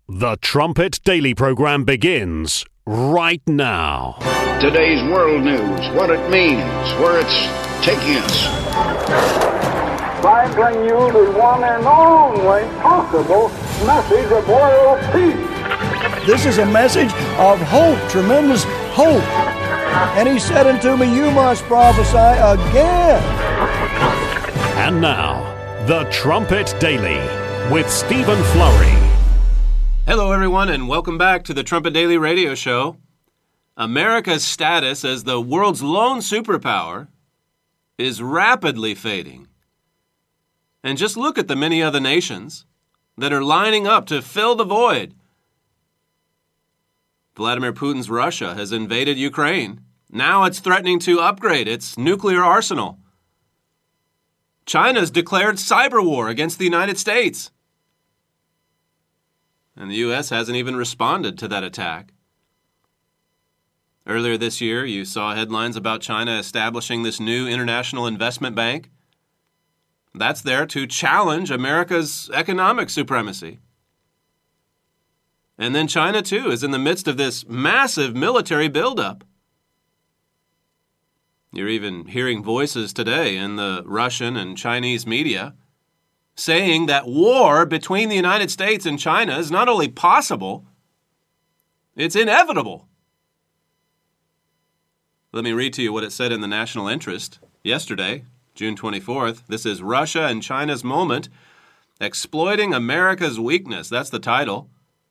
The Trumpet Daily program begins right now. Today's world news, what it means, where it's taking us. I bring you the one and only possible message of world peace. This is a message of hope, tremendous hope. And he said unto me, you must prophesy again. And now, The Trumpet Daily with Stephen Flurry. Hello, everyone, and welcome back to the Trumpet Daily Radio Show. America's status as the world's lone superpower is rapidly fading. And just look at the many other nations that are lining up to fill the void. Vladimir Putin's Russia has invaded Ukraine. Now it's threatening to upgrade its nuclear arsenal. China's declared cyber war against the United States. And the U.S. hasn't even responded to that attack. Earlier this year, you saw headlines about China establishing this new international investment bank. That's there to challenge America's economic supremacy. And then China, too, is in the midst of this massive military buildup. You're even hearing voices today in the Russian and Chinese media saying that war between the United States and China is not only possible, it's inevitable. Let me read to you what it said in the National Interest yesterday, June 24th. This is Russia and China's Moment, Exploiting America's Weakness. That's the title.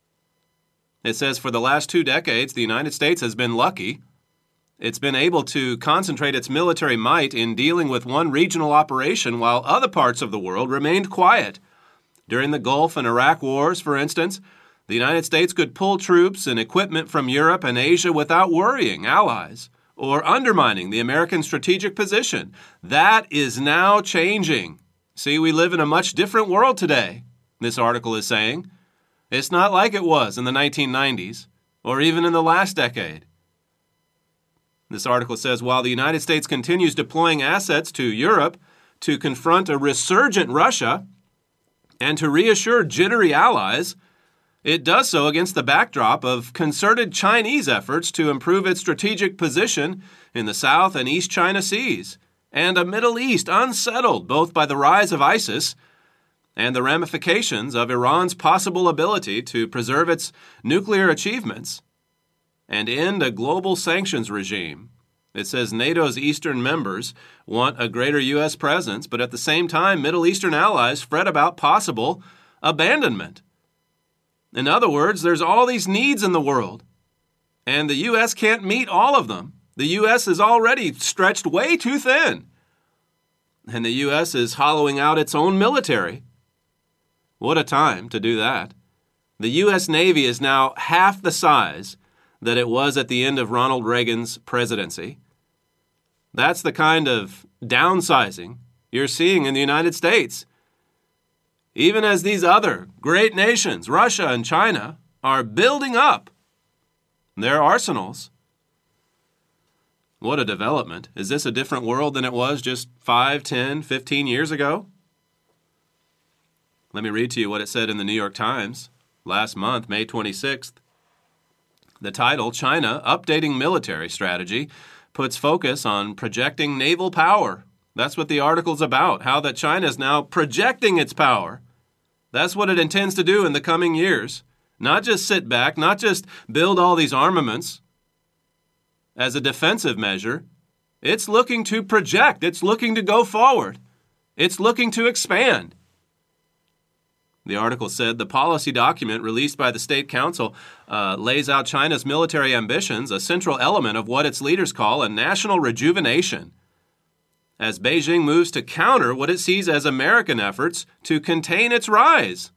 It says, for the last 2 decades, the United States has been lucky. It's been able to concentrate its military might in dealing with one regional operation while other parts of the world remained quiet. During the Gulf and Iraq wars, for instance, the United States could pull troops and equipment from Europe and Asia without worrying allies or undermining the American strategic position. That is now changing. See, we live in a much different world today, this article is saying. It's not like it was in the 1990s or even in the last decade. This article says, while the United States continues deploying assets to Europe to confront a resurgent Russia and to reassure jittery allies, it does so against the backdrop of concerted Chinese efforts to improve its strategic position in the South and East China Seas, and a Middle East unsettled both by the rise of ISIS and the ramifications of Iran's possible ability to preserve its nuclear achievements and end a global sanctions regime. It says NATO's eastern members want a greater U.S. presence, but at the same time, Middle Eastern allies fret about possible abandonment. In other words, there's all these needs in the world, and the U.S. can't meet all of them. The U.S. is already stretched way too thin, and the U.S. is hollowing out its own military. What a time to do that. The U.S. Navy is now half the size that it was at the end of Ronald Reagan's presidency. That's the kind of downsizing you're seeing in the United States. Even as these other great nations, Russia and China, are building up their arsenals. What a development. Is this a different world than it was just 5, 10, 15 years ago? Let me read to you what it said in the New York Times last month, May 26th. The title, China Updating Military Strategy, puts focus on projecting naval power. That's what the article's about, how that China is now projecting its power. That's what it intends to do in the coming years. Not just sit back, not just build all these armaments as a defensive measure. It's looking to project. It's looking to go forward. It's looking to expand. The article said the policy document released by the State Council lays out China's military ambitions, a central element of what its leaders call a national rejuvenation, as Beijing moves to counter what it sees as American efforts to contain its rise.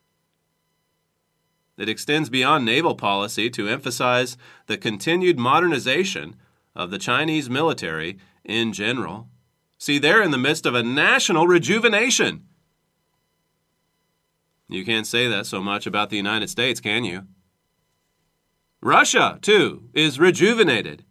It extends beyond naval policy to emphasize the continued modernization of the Chinese military in general. See, they're in the midst of a national rejuvenation. You can't say that so much about the United States, can you? Russia, too, is rejuvenated.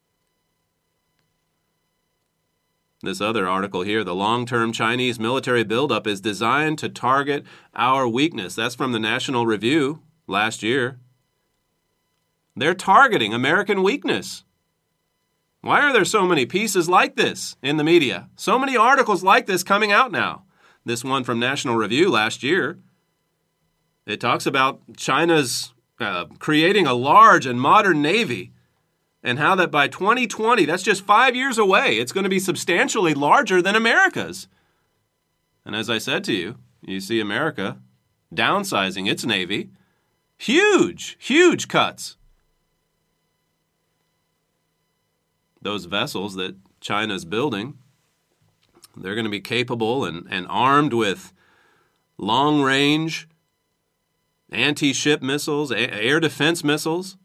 This other article here, the long-term Chinese military buildup is designed to target our weakness. That's from the National Review. last year. They're targeting American weakness. Why are there so many pieces like this in the media? So many articles like this coming out now. This one from National Review last year. It talks about China's creating a large and modern navy, and how that by 2020, that's just 5 years away, it's going to be substantially larger than America's. And as I said to you, you see America downsizing its navy. Huge, huge cuts. Those vessels that China's building, they're going to be capable and armed with long-range anti-ship missiles, air defense missiles.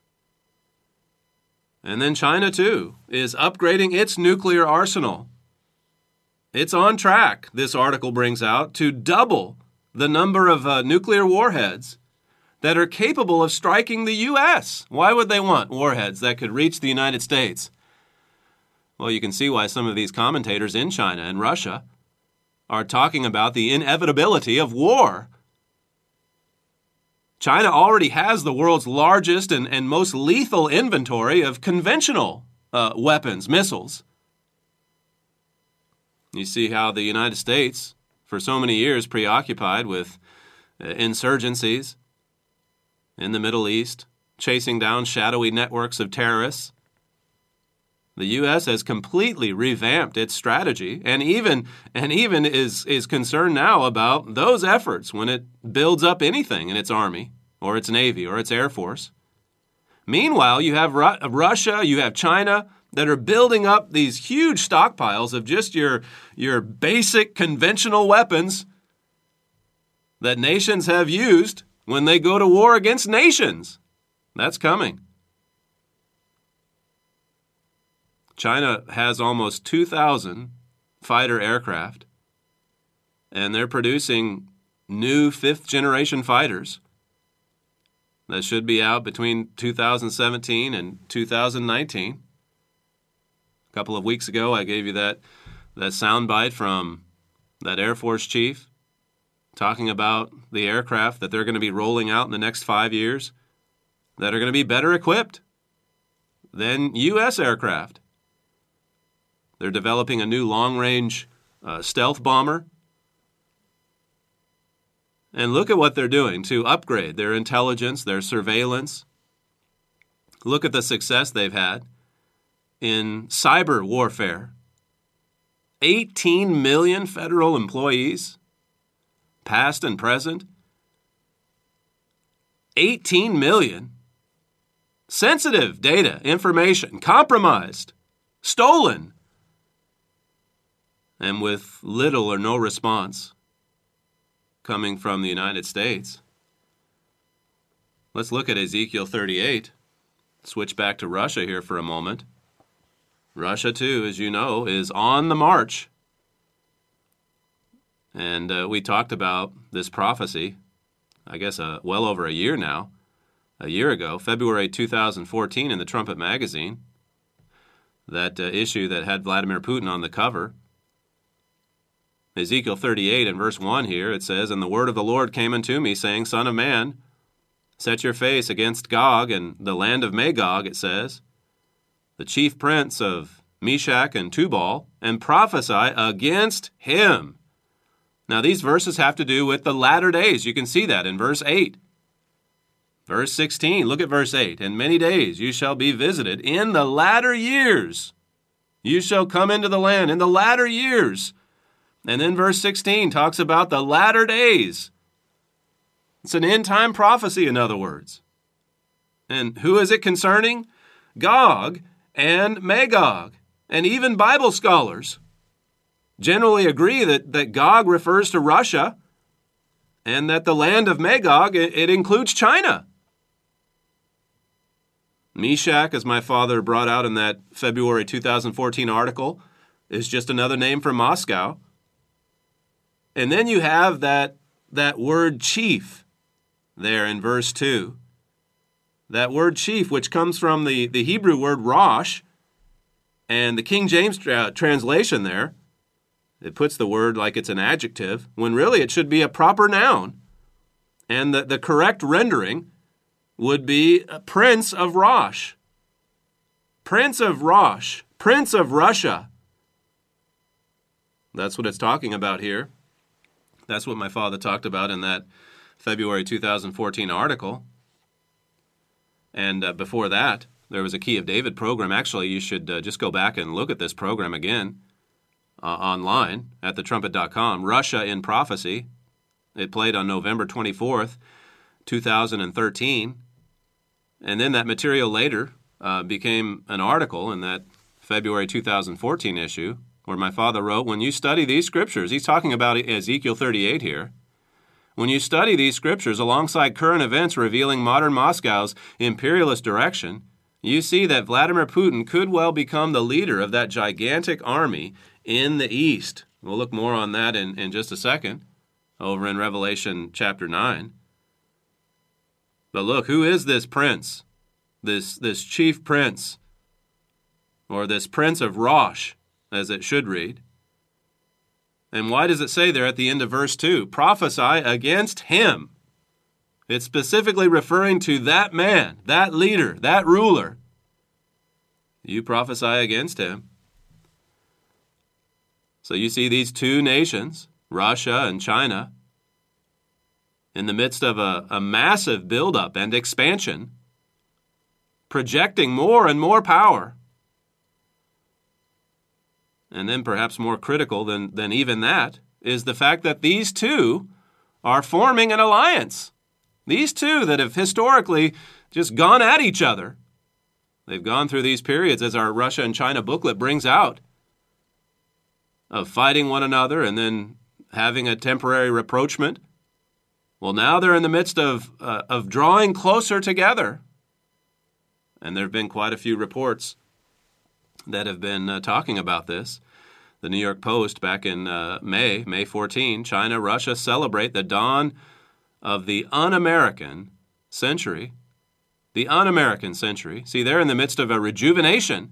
And then China, too, is upgrading its nuclear arsenal. It's on track, this article brings out, to double the number of nuclear warheads that are capable of striking the U.S. Why would they want warheads that could reach the United States? Well, you can see why some of these commentators in China and Russia are talking about the inevitability of war. China already has the world's largest and most lethal inventory of conventional weapons, missiles. You see how the United States, for so many years preoccupied with insurgencies in the Middle East, chasing down shadowy networks of terrorists. The U.S. has completely revamped its strategy and even is concerned now about those efforts when it builds up anything in its army or its navy or its air force. Meanwhile, you have Russia, you have China that are building up these huge stockpiles of just your basic conventional weapons that nations have used when they go to war against nations. That's coming. China has almost 2,000 fighter aircraft, and they're producing new fifth-generation fighters that should be out between 2017 and 2019. A couple of weeks ago, I gave you that soundbite from that Air Force chief talking about the aircraft that they're going to be rolling out in the next 5 years that are going to be better equipped than U.S. aircraft. They're developing a new long-range stealth bomber. And look at what they're doing to upgrade their intelligence, their surveillance. Look at the success they've had in cyber warfare. 18 million federal employees, past and present. 18 million. Sensitive data, information, compromised, stolen, and with little or no response coming from the United States. Let's look at Ezekiel 38. Switch back to Russia here for a moment. Russia, too, as you know, is on the march. And we talked about this prophecy, I guess, well over a year now. A year ago, February 2014, in the Trumpet magazine, that issue that had Vladimir Putin on the cover. Ezekiel 38 and verse 1 here, it says, "And the word of the Lord came unto me, saying, Son of man, set your face against Gog and the land of Magog," it says, "the chief prince of Meshach and Tubal, and prophesy against him." Now these verses have to do with the latter days. You can see that in verse 8. Verse 16, look at verse 8. "In many days you shall be visited. In the latter years you shall come into the land." In the latter years. And then verse 16 talks about the latter days. It's an end-time prophecy, in other words. And who is it concerning? Gog and Magog. And even Bible scholars generally agree that Gog refers to Russia and that the land of Magog, it includes China. Meshach, as my father brought out in that February 2014 article, is just another name for Moscow. And then you have that word chief there in verse 2. That word chief, which comes from the Hebrew word Rosh, and the King James translation there, it puts the word like it's an adjective, when really it should be a proper noun. And the correct rendering would be Prince of Rosh. Prince of Rosh. Prince of Russia. That's what it's talking about here. That's what my father talked about in that February 2014 article. And before that, there was a Key of David program. Actually, you should just go back and look at this program again online at thetrumpet.com. Russia in Prophecy. It played on November 24th, 2013. And then that material later became an article in that February 2014 issue where my father wrote, when you study these scriptures, he's talking about Ezekiel 38 here, when you study these scriptures alongside current events revealing modern Moscow's imperialist direction, you see that Vladimir Putin could well become the leader of that gigantic army in the East. We'll look more on that in just a second over in Revelation chapter 9. But look, who is this prince? This chief prince, or this Prince of Rosh, as it should read. And why does it say there at the end of verse 2, prophesy against him? It's specifically referring to that man, that leader, that ruler. You prophesy against him. So you see these two nations, Russia and China, in the midst of a massive buildup and expansion, projecting more and more power. And then perhaps more critical than even that is the fact that these two are forming an alliance. These two that have historically just gone at each other. They've gone through these periods, as our Russia and China booklet brings out, of fighting one another and then having a temporary rapprochement. Well, now they're in the midst of drawing closer together. And there have been quite a few reports that have been talking about this. The New York Post back in May 14, China, Russia celebrate the dawn of the un-American century. The un-American century. See, they're in the midst of a rejuvenation.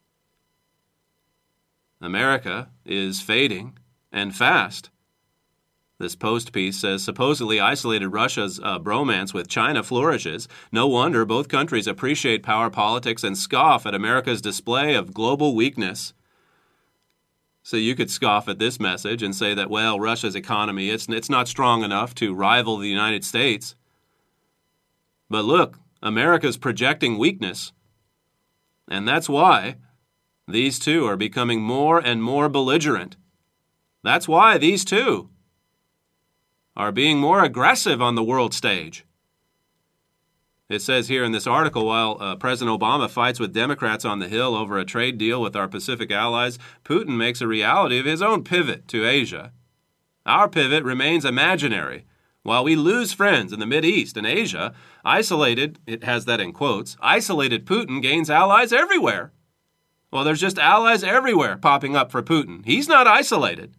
America is fading and fast. This Post piece says, supposedly isolated Russia's bromance with China flourishes. No wonder both countries appreciate power politics and scoff at America's display of global weakness. So you could scoff at this message and say that, well, Russia's economy, it's not strong enough to rival the United States. But look, America's projecting weakness. And that's why these two are becoming more and more belligerent. That's why these two are being more aggressive on the world stage. It says here in this article, while President Obama fights with Democrats on the Hill over a trade deal with our Pacific allies, Putin makes a reality of his own pivot to Asia. Our pivot remains imaginary. While we lose friends in the Mideast and Asia, isolated, it has that in quotes, isolated Putin gains allies everywhere. Well, there's just allies everywhere popping up for Putin. He's not isolated.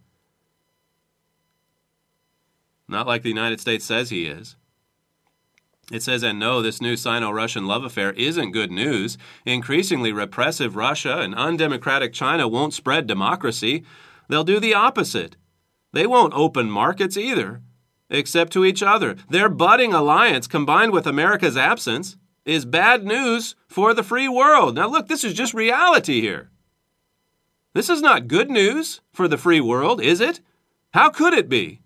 Not like the United States says he is. It says, and no, this new Sino-Russian love affair isn't good news. Increasingly repressive Russia and undemocratic China won't spread democracy. They'll do the opposite. They won't open markets either, except to each other. Their budding alliance, combined with America's absence, is bad news for the free world. Now look, this is just reality here. This is not good news for the free world, is it? How could it be?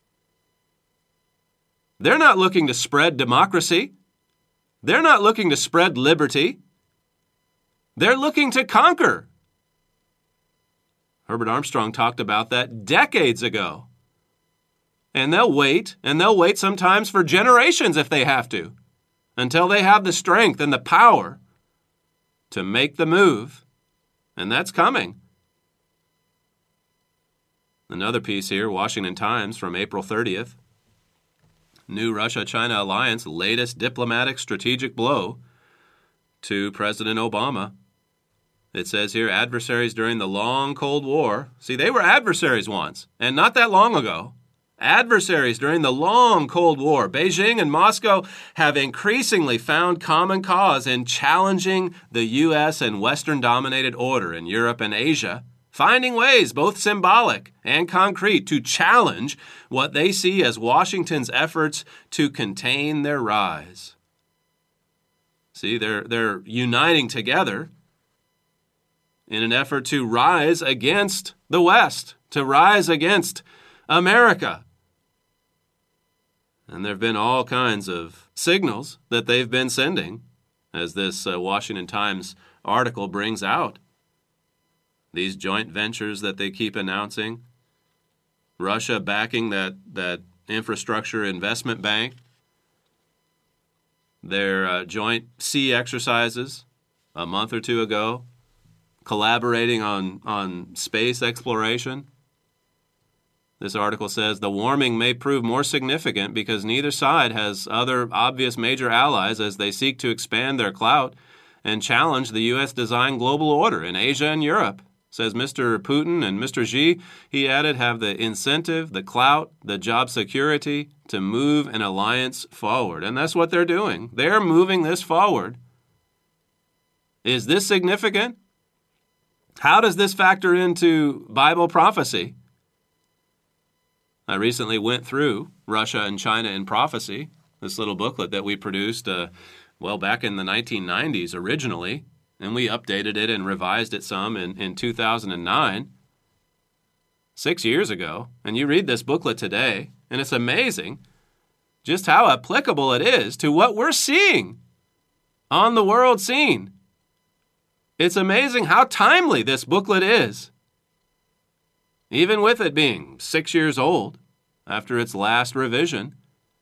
They're not looking to spread democracy. They're not looking to spread liberty. They're looking to conquer. Herbert Armstrong talked about that decades ago. And they'll wait sometimes for generations if they have to, until they have the strength and the power to make the move. And that's coming. Another piece here, Washington Times from April 30th. New Russia-China alliance latest diplomatic strategic blow to President Obama. It says here, adversaries during the long Cold War. See, they were adversaries once, and not that long ago. Adversaries during the long Cold War. Beijing and Moscow have increasingly found common cause in challenging the U.S. and Western-dominated order in Europe and Asia finding ways, both symbolic and concrete, to challenge what they see as Washington's efforts to contain their rise. See, they're uniting together in an effort to rise against the West, to rise against America. And there have been all kinds of signals that they've been sending, as this Washington Times article brings out. These joint ventures that they keep announcing, Russia backing that infrastructure investment bank, their joint sea exercises a month or two ago, collaborating on space exploration. This article says the warming may prove more significant because neither side has other obvious major allies as they seek to expand their clout and challenge the U.S.-designed global order in Asia and Europe. Says Mr. Putin and Mr. Xi, he added, have the incentive, the clout, the job security to move an alliance forward. And that's what they're doing. They're moving this forward. Is this significant? How does this factor into Bible prophecy? I recently went through Russia and China in Prophecy, this little booklet that we produced, back in the 1990s originally, and we updated it and revised it some in 2009, 6 years ago. And you read this booklet today, and it's amazing just how applicable it is to what we're seeing on the world scene. It's amazing how timely this booklet is, even with it being 6 years old after its last revision.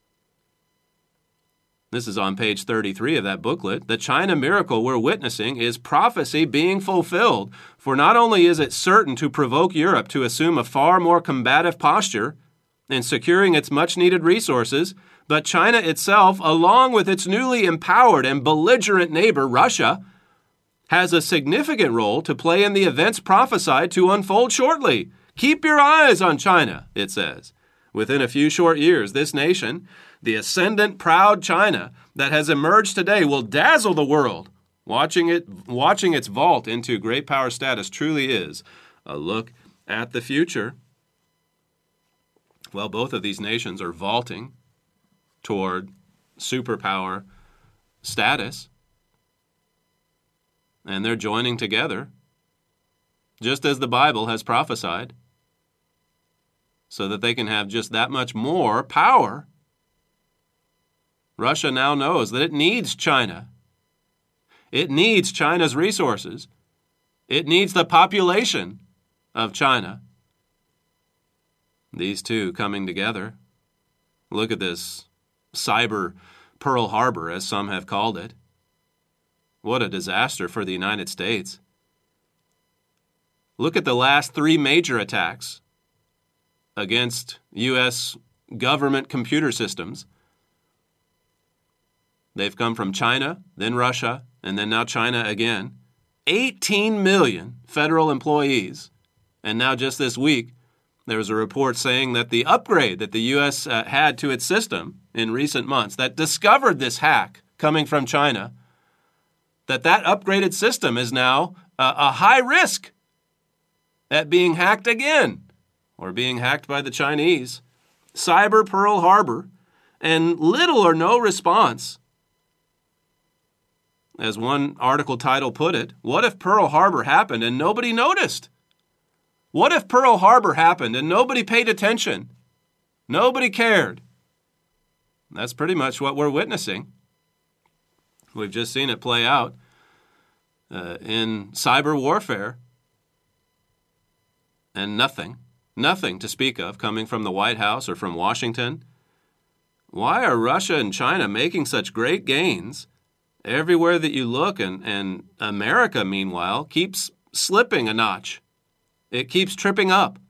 This is on page 33 of that booklet. The China miracle we're witnessing is prophecy being fulfilled, for not only is it certain to provoke Europe to assume a far more combative posture in securing its much-needed resources, but China itself, along with its newly empowered and belligerent neighbor Russia, has a significant role to play in the events prophesied to unfold shortly. Keep your eyes on China, it says. Within a few short years, this nation, the ascendant, proud China that has emerged today, will dazzle the world. Watching its vault into great power status truly is a look at the future. Well, both of these nations are vaulting toward superpower status, and they're joining together, just as the Bible has prophesied, so that they can have just that much more power. Russia now knows that it needs China. It needs China's resources. It needs the population of China. These two coming together. Look at this cyber Pearl Harbor, as some have called it. What a disaster for the United States. Look at the last 3 major attacks against U.S. government computer systems. They've come from China, then Russia, and then now China again. 18 million federal employees. And now just this week, there was a report saying that the upgrade that the U.S. had to its system in recent months that discovered this hack coming from China, that upgraded system is now a high risk at being hacked again, or being hacked by the Chinese. Cyber Pearl Harbor, and little or no response. As one article title put it, what if Pearl Harbor happened and nobody noticed? What if Pearl Harbor happened and nobody paid attention? Nobody cared. That's pretty much what we're witnessing. We've just seen it play out in cyber warfare. And nothing to speak of coming from the White House or from Washington. Why are Russia and China making such great gains everywhere that you look, and America, meanwhile, keeps slipping a notch? It keeps tripping up.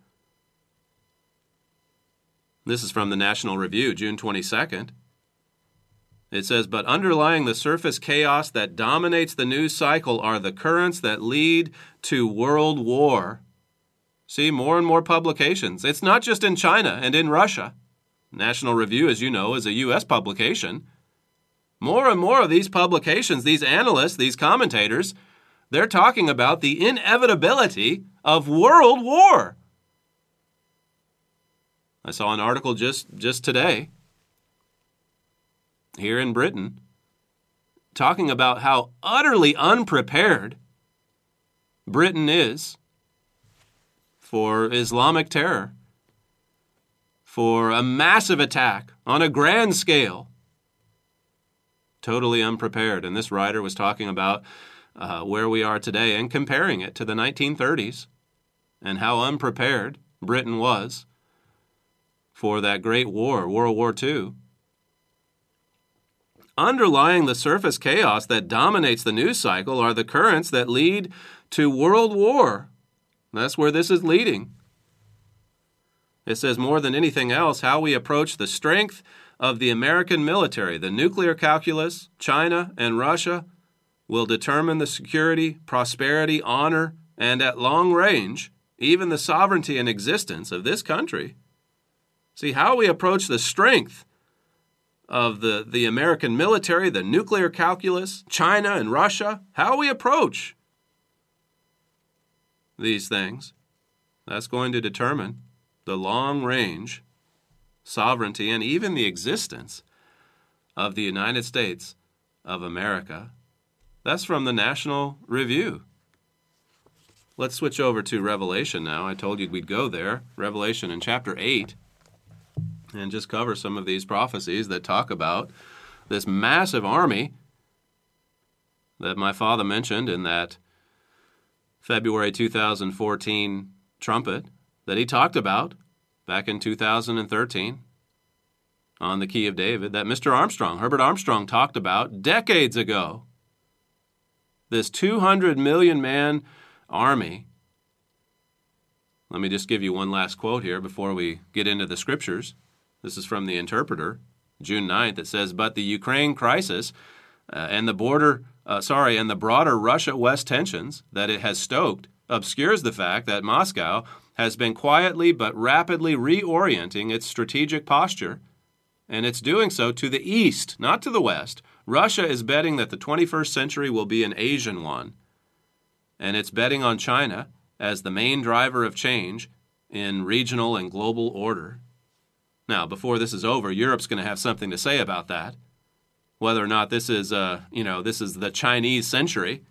This is from the National Review, June 22nd. It says, but underlying the surface chaos that dominates the news cycle are the currents that lead to world war. See, more and more publications. It's not just in China and in Russia. National Review, as you know, is a U.S. publication. More and more of these publications, these analysts, these commentators, they're talking about the inevitability of world war. I saw an article just today here in Britain talking about how utterly unprepared Britain is for Islamic terror, for a massive attack on a grand scale. Totally unprepared. And this writer was talking about where we are today and comparing it to the 1930s and how unprepared Britain was for that great war, World War II. Underlying the surface chaos that dominates the news cycle are the currents that lead to world war. That's where this is leading. It says more than anything else, how we approach the strength of the American military, the nuclear calculus, China and Russia, will determine the security, prosperity, honor, and at long range, even the sovereignty and existence of this country. See, how we approach the strength of the American military, the nuclear calculus, China and Russia, how we approach these things, that's going to determine the long-range sovereignty and even the existence of the United States of America. That's from the National Review. Let's switch over to Revelation now. I told you we'd go there. Revelation in chapter 8. And just cover some of these prophecies that talk about this massive army that my father mentioned in that February 2014 trumpet that he talked about back in 2013 on the Key of David, that Mr. Armstrong, Herbert Armstrong, talked about decades ago. This 200 million man army. Let me just give you one last quote here before we get into the scriptures. This is from the Interpreter, June 9th. It says, but the Ukraine crisis and the broader Russia-West tensions that it has stoked obscures the fact that Moscow has been quietly but rapidly reorienting its strategic posture, and it's doing so to the east, not to the west. Russia is betting that the 21st century will be an Asian one, and it's betting on China as the main driver of change in regional and global order. Now, before this is over, Europe's going to have something to say about that, whether or not this is the Chinese century.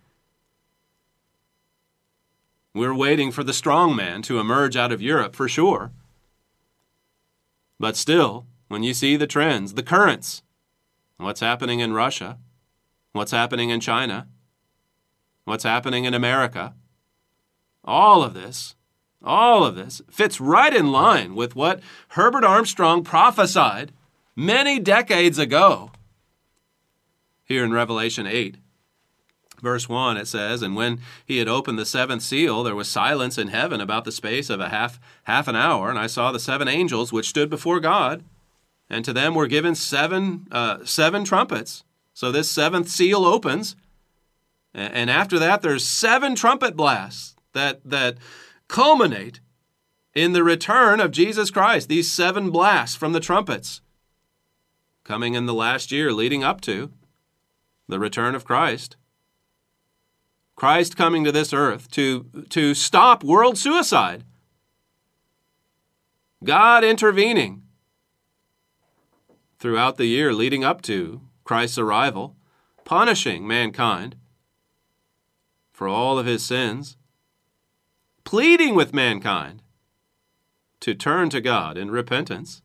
We're waiting for the strong man to emerge out of Europe for sure. But still, when you see the trends, the currents, what's happening in Russia, what's happening in China, what's happening in America, all of this fits right in line with what Herbert Armstrong prophesied many decades ago. Here in Revelation 8, verse 1, it says, and when he had opened the seventh seal, there was silence in heaven about the space of a half an hour, and I saw the seven angels which stood before God, and to them were given seven trumpets. So this seventh seal opens, and after that there's seven trumpet blasts that culminate in the return of Jesus Christ. These seven blasts from the trumpets coming in the last year leading up to the return of Christ. Christ coming to this earth to stop world suicide. God intervening throughout the year leading up to Christ's arrival, punishing mankind for all of his sins, pleading with mankind to turn to God in repentance.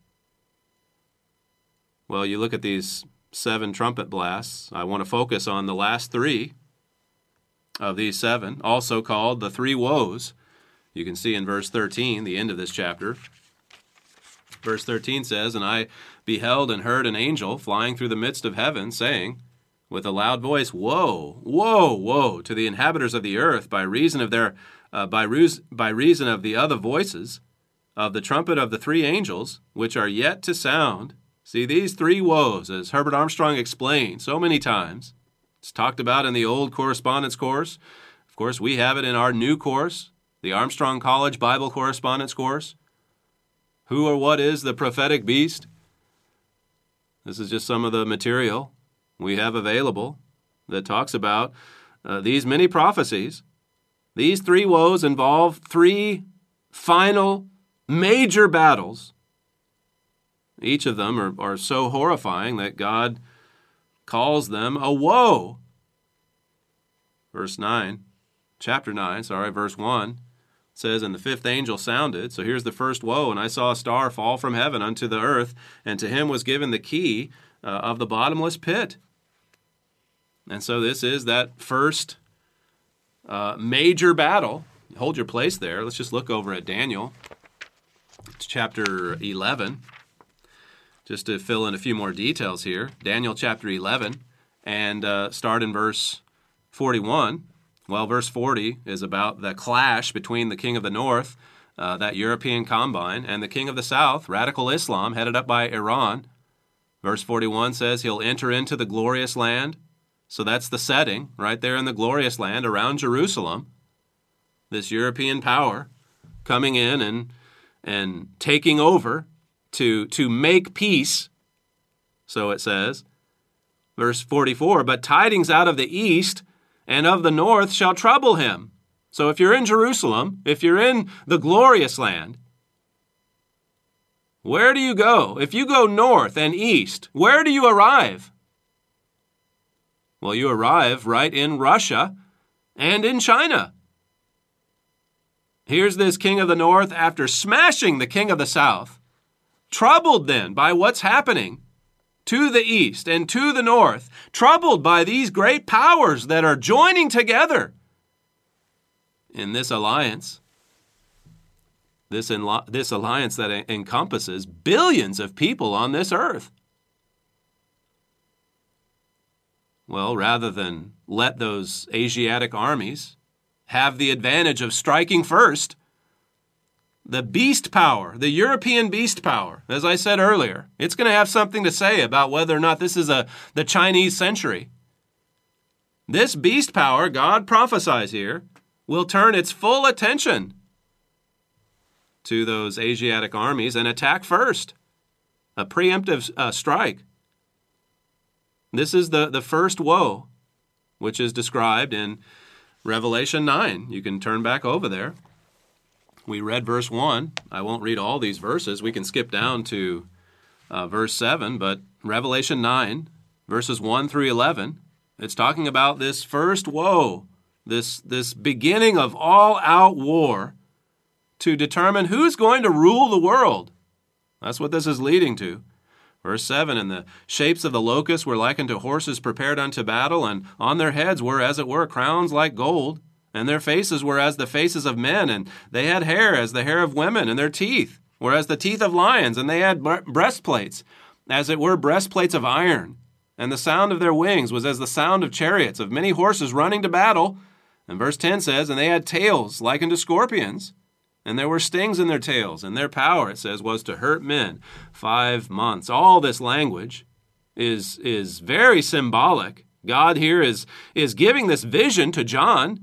Well, you look at these seven trumpet blasts. I want to focus on the last three of these seven, also called the three woes. You can see in verse 13, the end of this chapter. Verse 13 says, and I beheld and heard an angel flying through the midst of heaven, saying with a loud voice, Woe, woe, woe to the inhabitants of the earth by reason of their by reason of the other voices of the trumpet of the three angels, which are yet to sound. See, these three woes, as Herbert Armstrong explained so many times, it's talked about in the old correspondence course. Of course, we have it in our new course, the Armstrong College Bible Correspondence course. Who or what is the prophetic beast? This is just some of the material we have available that talks about these many prophecies These three woes involve three final major battles. Each of them are so horrifying that God calls them a woe. Verse 1 says, "And the fifth angel sounded." So here's the first woe. "And I saw a star fall from heaven unto the earth, and to him was given the key of the bottomless pit." And so this is that first major battle. Hold your place there. Let's just look over at Daniel. It's chapter 11. Just to fill in a few more details here. Daniel chapter 11, and start in verse 41. Well, verse 40 is about the clash between the king of the north, that European combine, and the king of the south, radical Islam, headed up by Iran. Verse 41 says he'll enter into the glorious land. So that's the setting, right there in the glorious land around Jerusalem. This European power coming in and taking over to make peace. So it says, verse 44, "But tidings out of the east and of the north shall trouble him." So if you're in Jerusalem, if you're in the glorious land, where do you go? If you go north and east, where do you arrive? Well, you arrive right in Russia and in China. Here's this king of the north, after smashing the king of the south, troubled then by what's happening to the east and to the north, troubled by these great powers that are joining together in this alliance, this alliance that encompasses billions of people on this earth. Well, rather than let those Asiatic armies have the advantage of striking first, the beast power, the European beast power, as I said earlier, it's going to have something to say about whether or not this is the Chinese century. This beast power, God prophesies here, will turn its full attention to those Asiatic armies and attack first. A preemptive strike. This is the first woe, which is described in Revelation 9. You can turn back over there. We read verse 1. I won't read all these verses. We can skip down to verse 7, but Revelation 9, verses 1 through 11, it's talking about this first woe, this beginning of all-out war to determine who's going to rule the world. That's what this is leading to. Verse 7, "And the shapes of the locusts were like unto horses prepared unto battle, and on their heads were, as it were, crowns like gold, and their faces were as the faces of men, and they had hair as the hair of women, and their teeth were as the teeth of lions, and they had breastplates, as it were breastplates of iron. And the sound of their wings was as the sound of chariots, of many horses running to battle." And verse 10 says, "And they had tails like unto scorpions, and there were stings in their tails, and their power," it says, "was to hurt men 5 months." All this language is very symbolic. God here is giving this vision to John.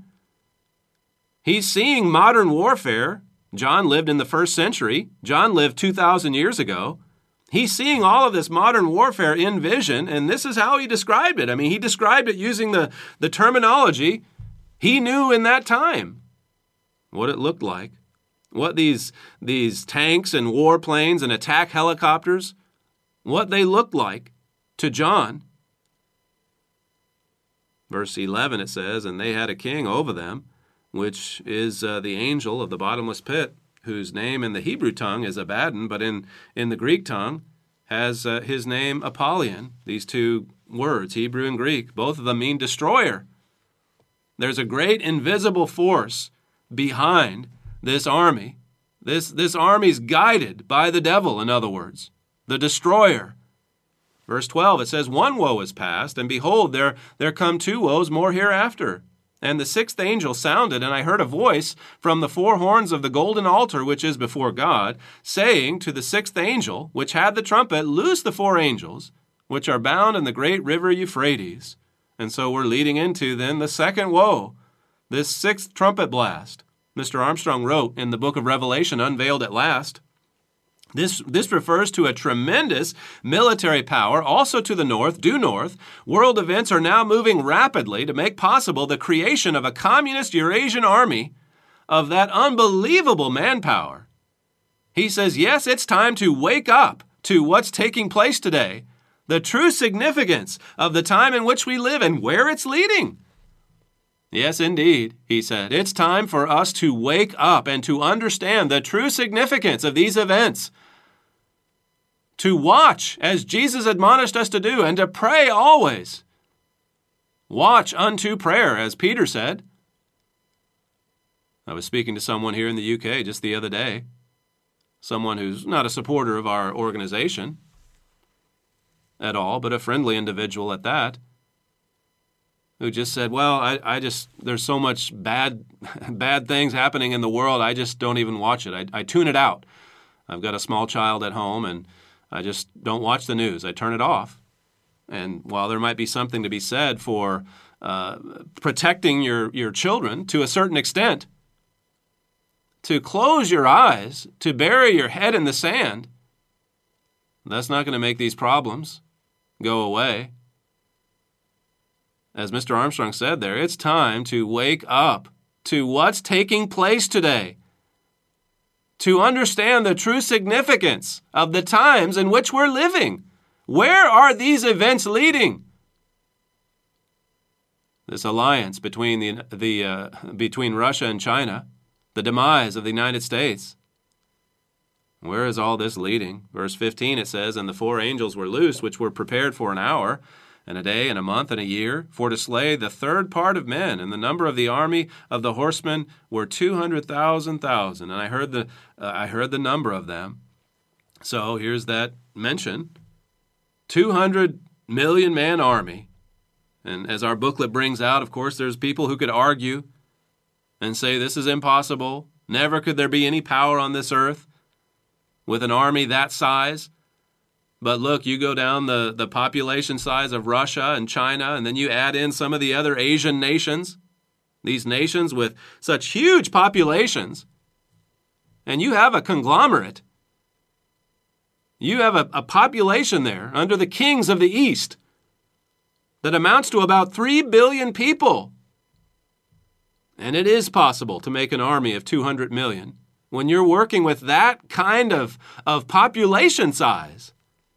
He's seeing modern warfare. John lived in the first century. John lived 2,000 years ago. He's seeing all of this modern warfare in vision, and this is how he described it. I mean, he described it using the terminology he knew in that time, what it looked like. What these tanks and warplanes and attack helicopters, what they looked like to John. Verse 11, it says, "And they had a king over them, which is the angel of the bottomless pit, whose name in the Hebrew tongue is Abaddon, but in the Greek tongue has his name Apollyon." These two words, Hebrew and Greek, both of them mean destroyer. There's a great invisible force behind this army. This army's guided by the devil, in other words, the destroyer. Verse 12, it says, "One woe is past, and behold, there come 2 woes more hereafter. And the 6th angel sounded, and I heard a voice from the 4 horns of the golden altar which is before God, saying to the 6th angel, which had the trumpet, Loose the 4 angels, which are bound in the great river Euphrates." And so we're leading into then the second woe, this 6th trumpet blast. Mr. Armstrong wrote in the book of Revelation, Unveiled at Last, This refers to a tremendous military power, also to the north, due north. World events are now moving rapidly to make possible the creation of a communist Eurasian army of that unbelievable manpower. He says, yes, it's time to wake up to what's taking place today, the true significance of the time in which we live and where it's leading. Yes, indeed, he said, it's time for us to wake up and to understand the true significance of these events. To watch as Jesus admonished us to do, and to pray always. Watch unto prayer, as Peter said. I was speaking to someone here in the UK just the other day, someone who's not a supporter of our organization at all, but a friendly individual at that, who just said, well, I just, there's so much bad things happening in the world, I just don't even watch it. I tune it out. I've got a small child at home, and I just don't watch the news. I turn it off. And while there might be something to be said for protecting your children to a certain extent, to close your eyes, to bury your head in the sand, that's not going to make these problems go away. As Mr. Armstrong said there, it's time to wake up to what's taking place today, to understand the true significance of the times in which we're living. Where are these events leading? This alliance between between Russia and China, the demise of the United States. Where is all this leading? Verse 15, it says, and the 4 angels were loosed, which were prepared for an hour, and a day, and a month, and a year, for to slay the third part of men. And the number of the army of the horsemen were 200,000. And I heard the number of them. So here's that mention. 200 million man army. And as our booklet brings out, of course, there's people who could argue and say this is impossible. Never could there be any power on this earth with an army that size. But look, you go down the population size of Russia and China, and then you add in some of the other Asian nations, these nations with such huge populations, and you have a conglomerate. You have a population there under the kings of the East that amounts to about 3 billion people. And it is possible to make an army of 200 million when you're working with that kind of population size.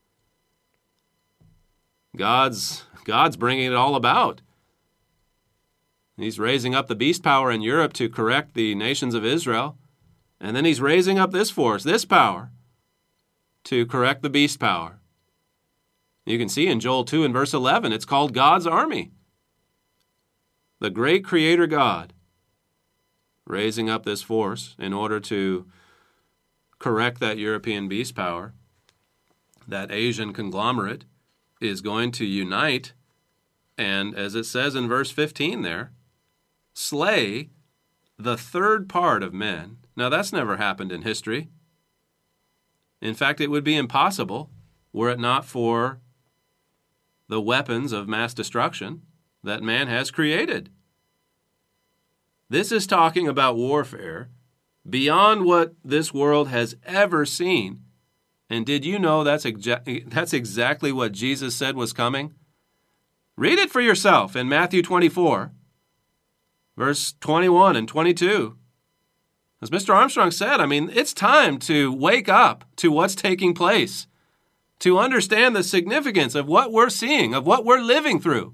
God's bringing it all about. He's raising up the beast power in Europe to correct the nations of Israel. And then he's raising up this force, this power, to correct the beast power. You can see in Joel 2 and verse 11, it's called God's army. The great creator God raising up this force in order to correct that European beast power. That Asian conglomerate is going to unite, and as it says in verse 15 there, slay the third part of men. Now that's never happened in history. In fact, it would be impossible were it not for the weapons of mass destruction that man has created. This is talking about warfare beyond what this world has ever seen. And did you know that's exactly what Jesus said was coming? Read it for yourself in Matthew 24, verse 21 and 22. As Mr. Armstrong said, it's time to wake up to what's taking place, to understand the significance of what we're seeing, of what we're living through.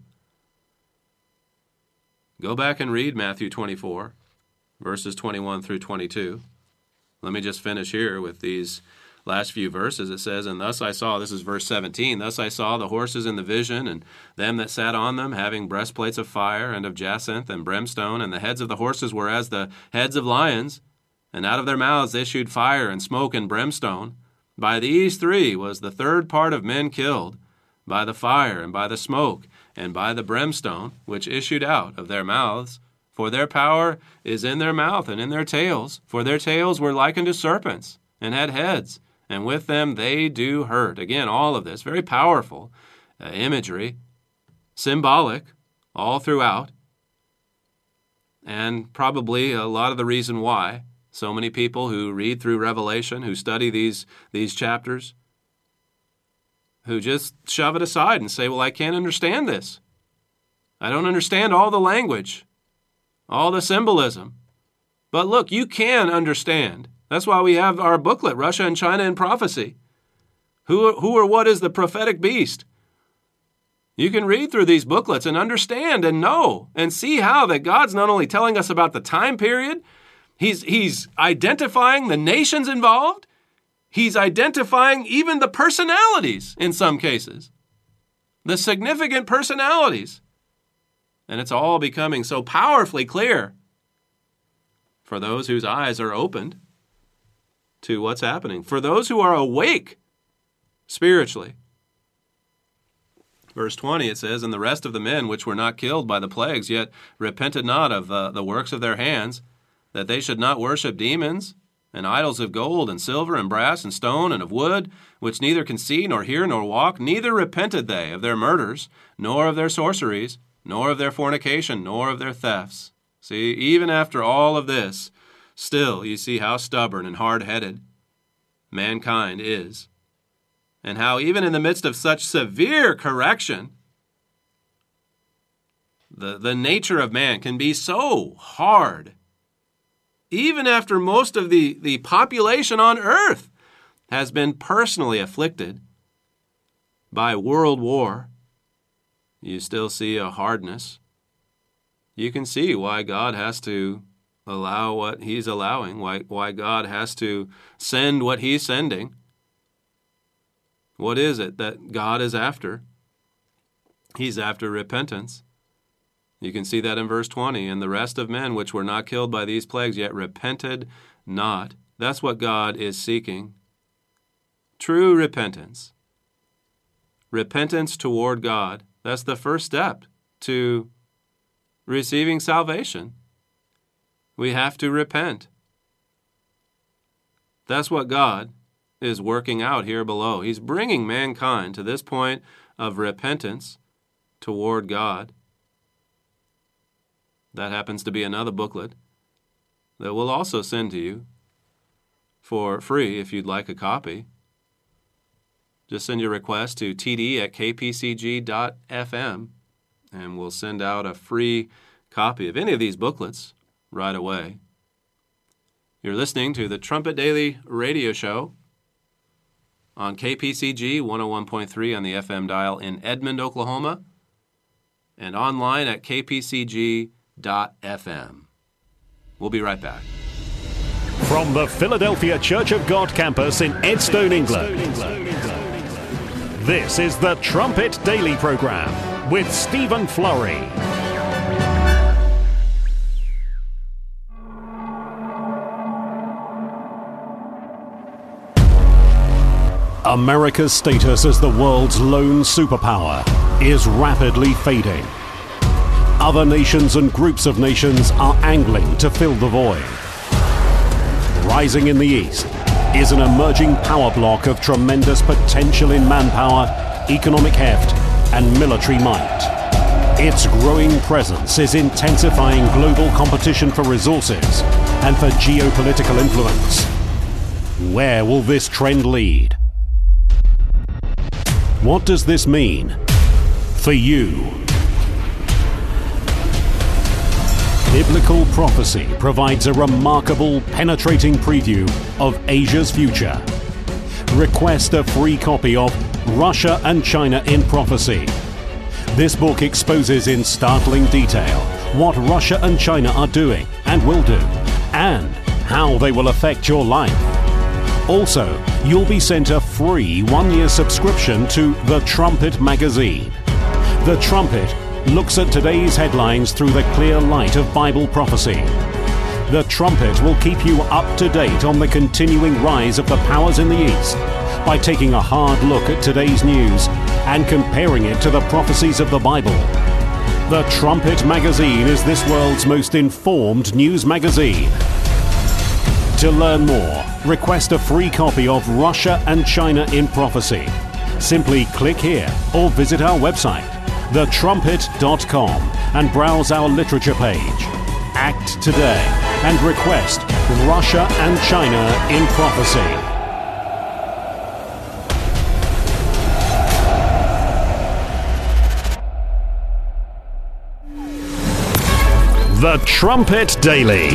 Go back and read Matthew 24, verses 21 through 22. Let me just finish here with these last few verses. It says, and thus I saw, this is verse 17, thus I saw the horses in the vision, and them that sat on them, having breastplates of fire, and of jacinth, and brimstone, and the heads of the horses were as the heads of lions, and out of their mouths issued fire, and smoke, and brimstone. By these 3 was the third part of men killed, by the fire, and by the smoke, and by the brimstone, which issued out of their mouths. For their power is in their mouth and in their tails, for their tails were like unto serpents, and had heads, and with them they do hurt. Again, all of this, very powerful imagery, symbolic, all throughout, and probably a lot of the reason why So many people who read through Revelation, who study these chapters, who just shove it aside and say, well, I can't understand this. I don't understand all the language, all the symbolism. But look, you can understand. That's why we have our booklet, Russia and China in Prophecy. Who or what is the prophetic beast? You can read through these booklets and understand and know and see how that God's not only telling us about the time period, He's identifying the nations involved, He's identifying even the personalities in some cases, the significant personalities. And it's all becoming so powerfully clear for those whose eyes are opened to what's happening, for those who are awake spiritually. Verse 20, it says, "And the rest of the men which were not killed by the plagues, yet repented not of the works of their hands, that they should not worship demons, and idols of gold, and silver, and brass, and stone, and of wood, which neither can see, nor hear, nor walk, neither repented they of their murders, nor of their sorceries, nor of their fornication, nor of their thefts." See, even after all of this, still you see how stubborn and hard-headed mankind is. And how even in the midst of such severe correction, the nature of man can be so hard. Even after most of the population on earth has been personally afflicted by world war, you still see a hardness. You can see why God has to allow what He's allowing, why God has to send what He's sending. What is it that God is after? He's after repentance. You can see that in verse 20. "And the rest of men which were not killed by these plagues, yet repented not." That's what God is seeking. True repentance. Repentance toward God. That's the first step to receiving salvation. We have to repent. That's what God is working out here below. He's bringing mankind to this point of repentance toward God. That happens to be another booklet that we'll also send to you for free if you'd like a copy. Just send your request to td@kpcg.fm and we'll send out a free copy of any of these booklets right away. You're listening to the Trumpet Daily Radio Show on KPCG 101.3 on the FM dial in Edmond, Oklahoma, and online at kpcg.fm. We'll be right back. From the Philadelphia Church of God campus in Edstone, England, this is the Trumpet Daily Program with Stephen Flurry. America's status as the world's lone superpower is rapidly fading. Other nations and groups of nations are angling to fill the void. Rising in the East is an emerging power block of tremendous potential in manpower, economic heft, and military might. Its growing presence is intensifying global competition for resources and for geopolitical influence. Where will this trend lead? What does this mean for you? Biblical prophecy provides a remarkable, penetrating preview of Asia's future. Request a free copy of Russia and China in Prophecy. This book exposes in startling detail what Russia and China are doing and will do, and how they will affect your life. Also, you'll be sent a free one-year subscription to The Trumpet magazine. The Trumpet looks at today's headlines through the clear light of Bible prophecy. The Trumpet will keep you up to date on the continuing rise of the powers in the East by taking a hard look at today's news and comparing it to the prophecies of the Bible. The Trumpet magazine is this world's most informed news magazine. To learn more, request a free copy of Russia and China in Prophecy. Simply click here or visit our website, thetrumpet.com, and browse our literature page. Act today. and request Russia and China in Prophecy. The Trumpet Daily.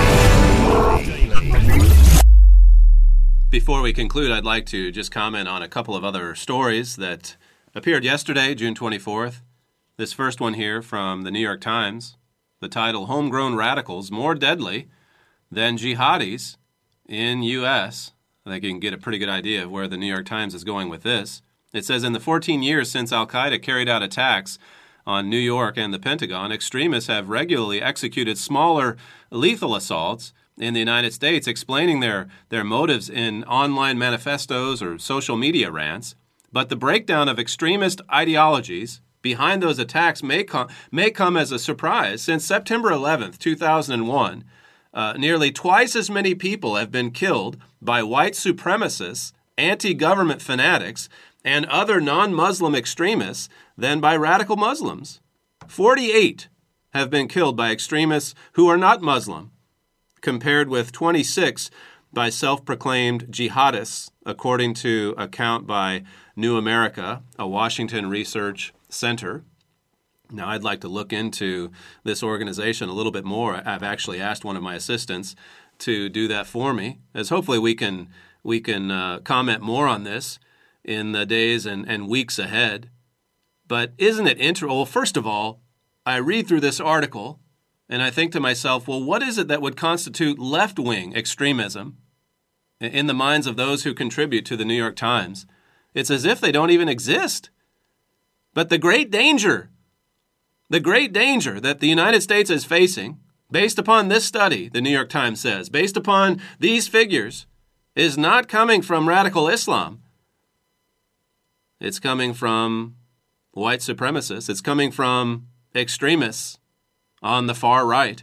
Before we conclude, I'd like to just comment on a couple of other stories that appeared yesterday, June 24th. This first one here from the New York Times, the title, Homegrown Radicals More Deadly Than Jihadis in U.S. I think you can get a pretty good idea of where the New York Times is going with this. It says, in the 14 years since al-Qaeda carried out attacks on New York and the Pentagon, extremists have regularly executed smaller lethal assaults in the United States, explaining their motives in online manifestos or social media rants. But the breakdown of extremist ideologies behind those attacks may come as a surprise. Since September 11th, 2001, nearly twice as many people have been killed by white supremacists, anti-government fanatics, and other non-Muslim extremists than by radical Muslims. 48 have been killed by extremists who are not Muslim, compared with 26 by self-proclaimed jihadists, according to a count by New America, a Washington research center. Now, I'd like to look into this organization a little bit more. I've actually asked one of my assistants to do that for me, as hopefully we can comment more on this in the days and weeks ahead. But isn't it interesting? Well, first of all, I read through this article and I think to myself, well, what is it that would constitute left-wing extremism in the minds of those who contribute to the New York Times? It's as if they don't even exist. But the great danger that the United States is facing, based upon this study, the New York Times says, based upon these figures, is not coming from radical Islam. It's coming from white supremacists. It's coming from extremists on the far right.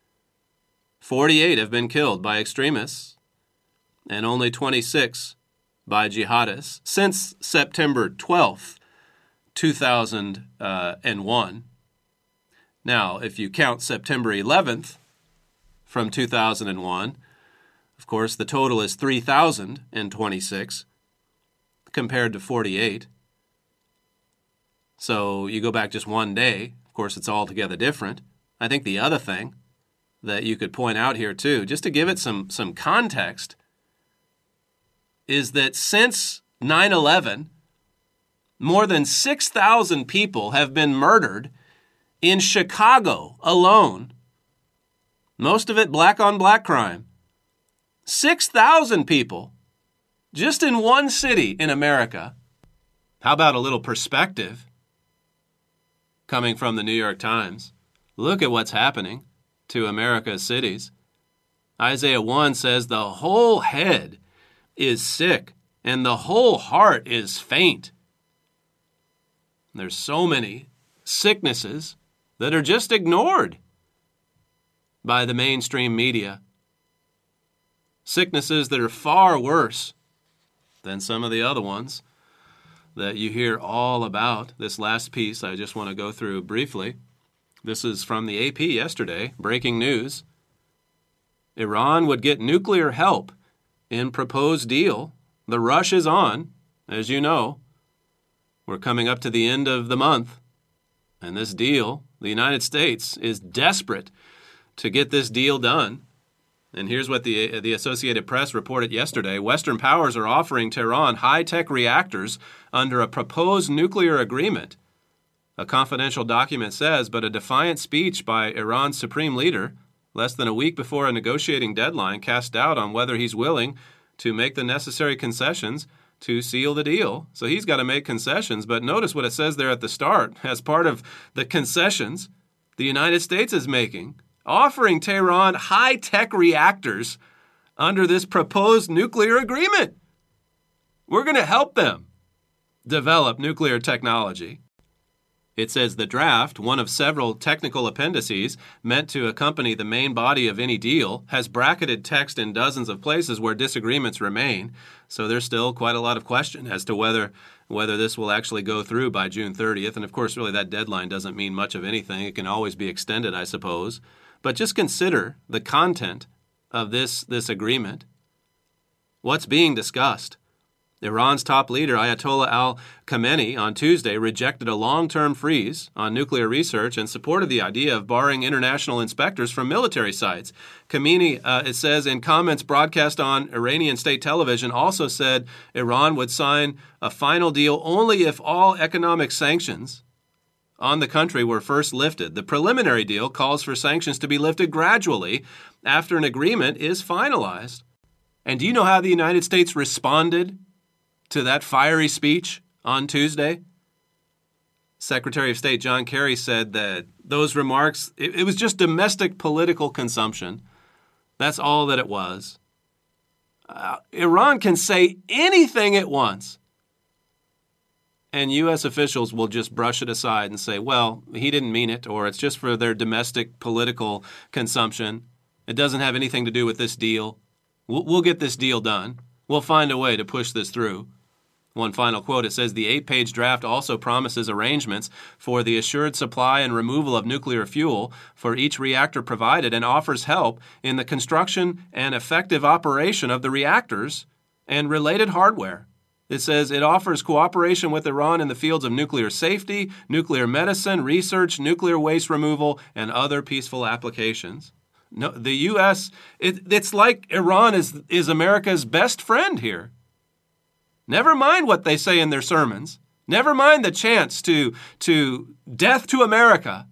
48 have been killed by extremists and only 26 by jihadists since September 12th, 2001. Now, if you count September 11th from 2001, of course, the total is 3,026 compared to 48. So you go back just one day, of course, it's altogether different. I think the other thing that you could point out here too, just to give it some context, is that since 9/11, more than 6,000 people have been murdered in Chicago alone. Most of it black-on-black crime. 6,000 people just in one city in America. How about a little perspective coming from the New York Times? Look at what's happening to America's cities. Isaiah 1 says the whole head is sick and the whole heart is faint. There's so many sicknesses that are just ignored by the mainstream media. Sicknesses that are far worse than some of the other ones that you hear all about. This last piece I just want to go through briefly. This is from the AP yesterday, breaking news. Iran would get nuclear help in proposed deal. The rush is on, as you know. We're coming up to the end of the month, and this deal, the United States is desperate to get this deal done. And here's what the Associated Press reported yesterday. Western powers are offering Tehran high-tech reactors under a proposed nuclear agreement. A confidential document says, but a defiant speech by Iran's supreme leader, less than a week before a negotiating deadline, cast doubt on whether he's willing to make the necessary concessions to seal the deal. So he's got to make concessions, but notice what it says there at the start. As part of the concessions the United States is making, offering Tehran high-tech reactors under this proposed nuclear agreement. We're going to help them develop nuclear technology. It says the draft, one of several technical appendices meant to accompany the main body of any deal, has bracketed text in dozens of places where disagreements remain. So there's still quite a lot of question as to whether this will actually go through by June 30th. And of course, really that deadline doesn't mean much of anything. It can always be extended, I suppose. But just consider the content of this agreement. What's being discussed? Iran's top leader, Ayatollah al-Khamenei, on Tuesday rejected a long-term freeze on nuclear research and supported the idea of barring international inspectors from military sites. Khamenei, it says in comments broadcast on Iranian state television, also said Iran would sign a final deal only if all economic sanctions on the country were first lifted. The preliminary deal calls for sanctions to be lifted gradually after an agreement is finalized. And do you know how the United States responded to that fiery speech on Tuesday? Secretary of State John Kerry said that those remarks, it was just domestic political consumption. That's all that it was. Iran can say anything it wants, and U.S. officials will just brush it aside and say, well, he didn't mean it, or it's just for their domestic political consumption. It doesn't have anything to do with this deal. We'll get this deal done. We'll find a way to push this through. One final quote, it says, the 8-page draft also promises arrangements for the assured supply and removal of nuclear fuel for each reactor provided and offers help in the construction and effective operation of the reactors and related hardware. It says it offers cooperation with Iran in the fields of nuclear safety, nuclear medicine, research, nuclear waste removal, and other peaceful applications. No, the U.S., it's like Iran is America's best friend here. Never mind what they say in their sermons. Never mind the chants to death to America.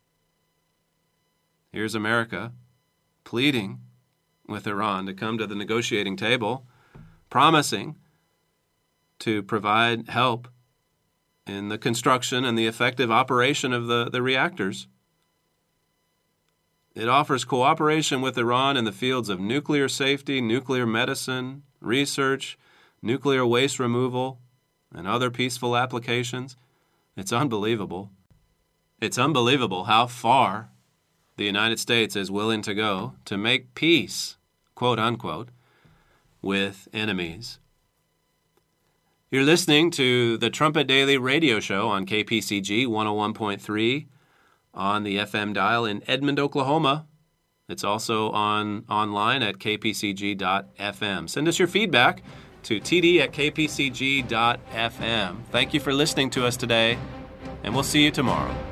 Here's America pleading with Iran to come to the negotiating table, promising to provide help in the construction and the effective operation of the reactors. It offers cooperation with Iran in the fields of nuclear safety, nuclear medicine, research, nuclear waste removal, and other peaceful applications. It's unbelievable. It's unbelievable how far the United States is willing to go to make peace, quote unquote, with enemies. You're listening to the Trumpet Daily radio show on KPCG 101.3 on the FM dial in Edmond, Oklahoma. It's also online at kpcg.fm. Send us your feedback to td@kpcg.fm. Thank you for listening to us today, and we'll see you tomorrow.